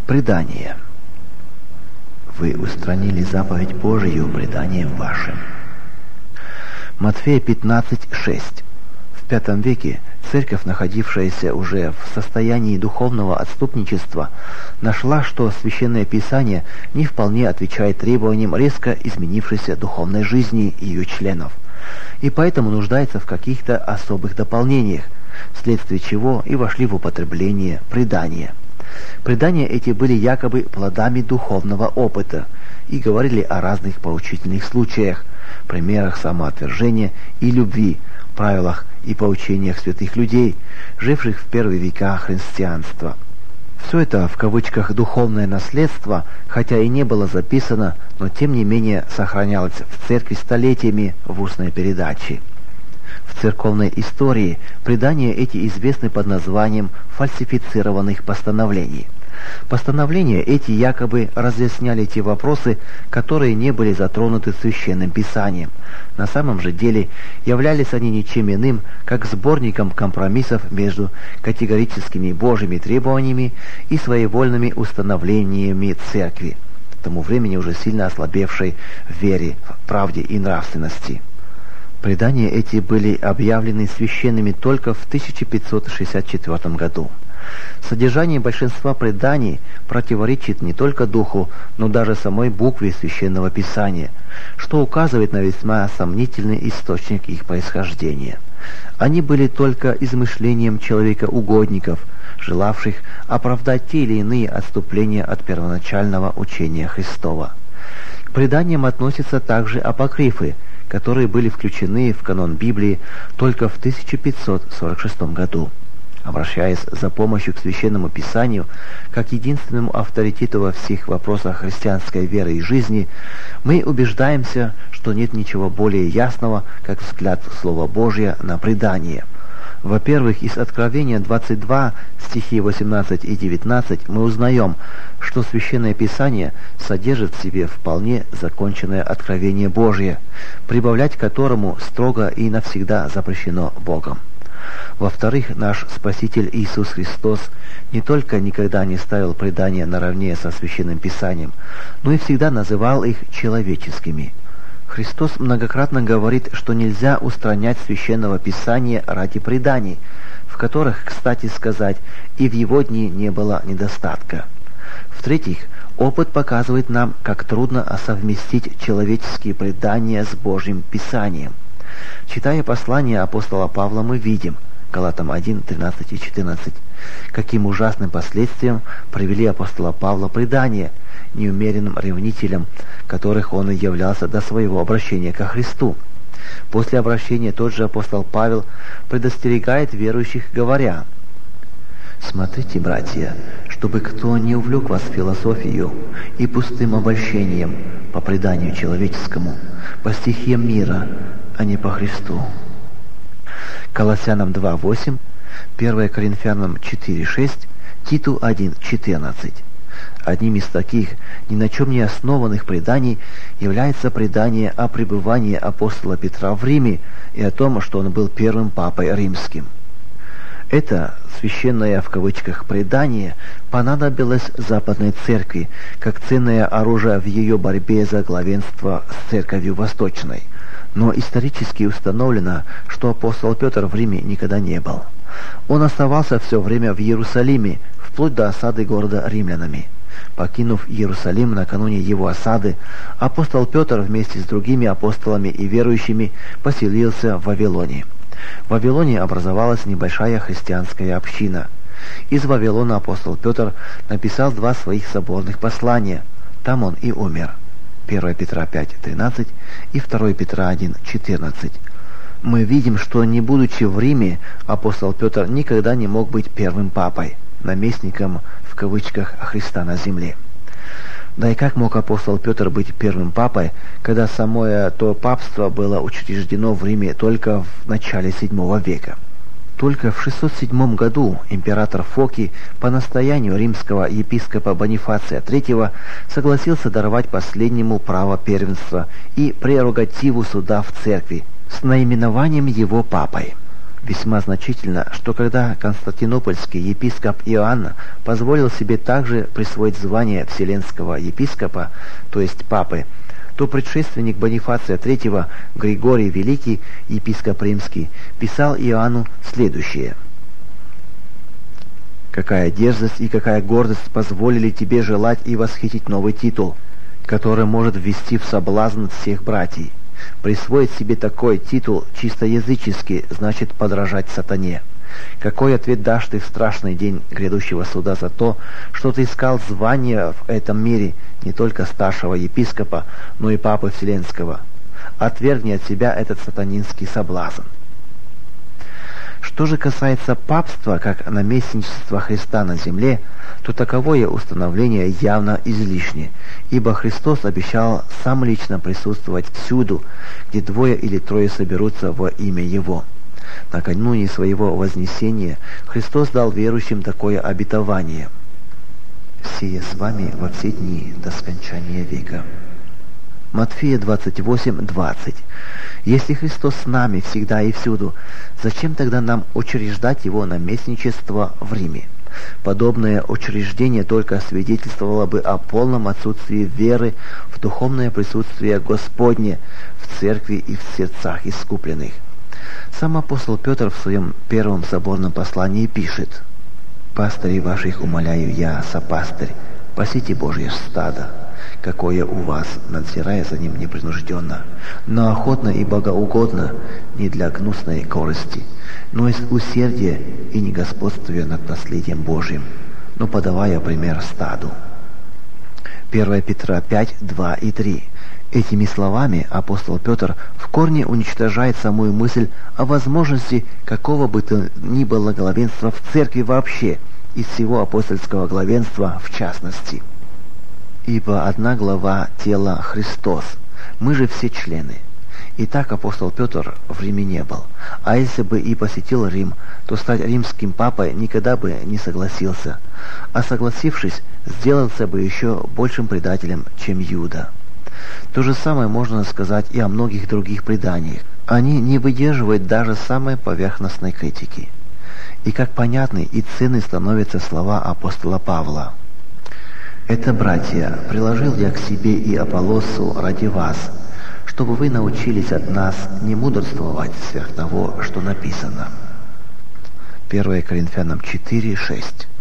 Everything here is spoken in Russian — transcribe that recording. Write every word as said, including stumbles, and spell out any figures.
Предание. Вы устранили заповедь Божию преданием вашим. Матфея пятнадцать шесть. В пятом веке церковь, находившаяся уже в состоянии духовного отступничества, нашла, что Священное Писание не вполне отвечает требованиям резко изменившейся духовной жизни ее членов, и поэтому нуждается в каких-то особых дополнениях, вследствие чего и вошли в употребление предания. Предания эти были якобы плодами духовного опыта и говорили о разных поучительных случаях, примерах самоотвержения и любви, правилах и поучениях святых людей, живших в первые века христианства. Все это в кавычках «духовное наследство», хотя и не было записано, но тем не менее сохранялось в церкви столетиями в устной передаче. В церковной истории предания эти известны под названием фальсифицированных постановлений. Постановления эти якобы разъясняли те вопросы, которые не были затронуты Священным Писанием. На самом же деле являлись они ничем иным, как сборником компромиссов между категорическими Божьими требованиями и своевольными установлениями Церкви, к тому времени уже сильно ослабевшей в вере, в правде и нравственности. Предания эти были объявлены священными только в тысяча пятьсот шестьдесят четвёртом году. Содержание большинства преданий противоречит не только духу, но даже самой букве Священного Писания, что указывает на весьма сомнительный источник их происхождения. Они были только измышлением человека-угодников, желавших оправдать те или иные отступления от первоначального учения Христова. К преданиям относятся также апокрифы, которые были включены в канон Библии только в тысяча пятьсот сорок шестом году. Обращаясь за помощью к Священному Писанию, как единственному авторитету во всех вопросах христианской веры и жизни, мы убеждаемся, что нет ничего более ясного, как взгляд Слова Божия на предание. Во-первых, из Откровения двадцать два, стихи восемнадцать и девятнадцать, мы узнаем, что Священное Писание содержит в себе вполне законченное откровение Божие, прибавлять к которому строго и навсегда запрещено Богом. Во-вторых, наш Спаситель Иисус Христос не только никогда не ставил предания наравне со Священным Писанием, но и всегда называл их человеческими. Христос многократно говорит, что нельзя устранять Священного Писания ради преданий, в которых, кстати сказать, и в его дни не было недостатка. В-третьих, опыт показывает нам, как трудно совместить человеческие предания с Божьим Писанием. Читая послание апостола Павла, мы видим, Галатам один, тринадцать и четырнадцать, каким ужасным последствиям привели апостола Павла предания, неумеренным ревнителям, которых он и являлся до своего обращения ко Христу. После обращения тот же апостол Павел предостерегает верующих, говоря: «Смотрите, братья, чтобы кто не увлек вас философию и пустым обольщением по преданию человеческому, по стихиям мира, а не по Христу». Колоссянам два восемь, первое Коринфянам четыре шесть, Титу один четырнадцать. Одним из таких ни на чем не основанных преданий является предание о пребывании апостола Петра в Риме и о том, что он был первым папой римским. Это священное в кавычках предание понадобилось Западной Церкви как ценное оружие в ее борьбе за главенство с Церковью Восточной. Но исторически установлено, что апостол Петр в Риме никогда не был. Он оставался все время в Иерусалиме, вплоть до осады города римлянами. Покинув Иерусалим накануне его осады, апостол Петр вместе с другими апостолами и верующими поселился в Вавилоне. В Вавилоне образовалась небольшая христианская община. Из Вавилона апостол Петр написал два своих соборных послания. Там он и умер. первое Петра пять тринадцать и второе Петра один четырнадцать. Мы видим, что, не будучи в Риме, апостол Петр никогда не мог быть первым папой, наместником в кавычках Христа на земле. Да и как мог апостол Петр быть первым папой, когда самое то папство было учреждено в Риме только в начале седьмого века? Только в шестьсот седьмом году император Фокий по настоянию римского епископа Бонифация третьего согласился даровать последнему право первенства и прерогативу суда в церкви с наименованием его папой. Весьма значительно, что когда константинопольский епископ Иоанн позволил себе также присвоить звание вселенского епископа, то есть папы, то предшественник Бонифация третьего Григорий Великий, епископ римский, писал Иоанну следующее: «Какая дерзость и какая гордость позволили тебе желать и восхитить новый титул, который может ввести в соблазн всех братьев. Присвоить себе такой титул чисто язычески значит подражать сатане. Какой ответ дашь ты в страшный день грядущего суда за то, что ты искал звания в этом мире не только старшего епископа, но и папы Вселенского? Отвергни от себя этот сатанинский соблазн». Что же касается папства как наместничества Христа на земле, то таковое установление явно излишне, ибо Христос обещал сам лично присутствовать всюду, где двое или трое соберутся во имя Его. Накануне своего вознесения Христос дал верующим такое обетование: «Сие с вами во все дни до скончания века». Матфея двадцать восемь двадцать. Если Христос с нами всегда и всюду, зачем тогда нам учреждать Его наместничество в Риме? Подобное учреждение только свидетельствовало бы о полном отсутствии веры в духовное присутствие Господне в церкви и в сердцах искупленных. Сам апостол Петр в своем первом соборном послании пишет: «Пастырей ваших умоляю я, сопастырь, пасите Божье стадо, какое у вас, надзирая за ним непринужденно, но охотно и богоугодно, не для гнусной корысти, но из усердия и не господствуя над наследием Божьим, но подавая пример стаду». первое Петра пять два и три. Этими словами апостол Петр в корне уничтожает самую мысль о возможности какого бы то ни было главенства в церкви вообще, из всего апостольского главенства в частности. «Ибо одна глава тела Христос, мы же все члены». Итак, апостол Петр в Риме не был, а если бы и посетил Рим, то стать римским папой никогда бы не согласился, а согласившись, сделался бы еще большим предателем, чем Юда. То же самое можно сказать и о многих других преданиях. Они не выдерживают даже самой поверхностной критики. И как понятны и ценны становятся слова апостола Павла: «Это, братья, приложил я к себе и Аполлосу ради вас, чтобы вы научились от нас не мудрствовать сверх того, что написано». первое Коринфянам четыре шесть.